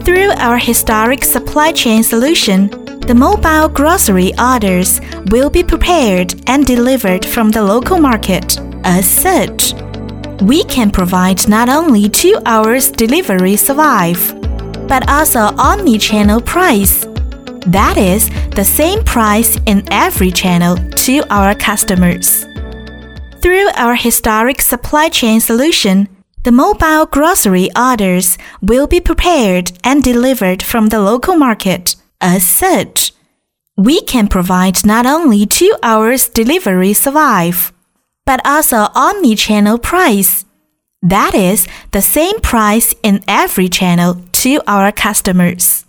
Through our historic supply chain solution, the mobile grocery orders will be prepared and delivered from the local market. As such, we can provide not only 2 hours delivery service, but also omni-channel price. That is, the same price in every channel to our customers. Through our historic supply chain solution, the mobile grocery orders will be prepared and delivered from the local market. As such, we can provide not only 2 hours delivery service, but also omni-channel price. That is, the same price in every channel to our customers.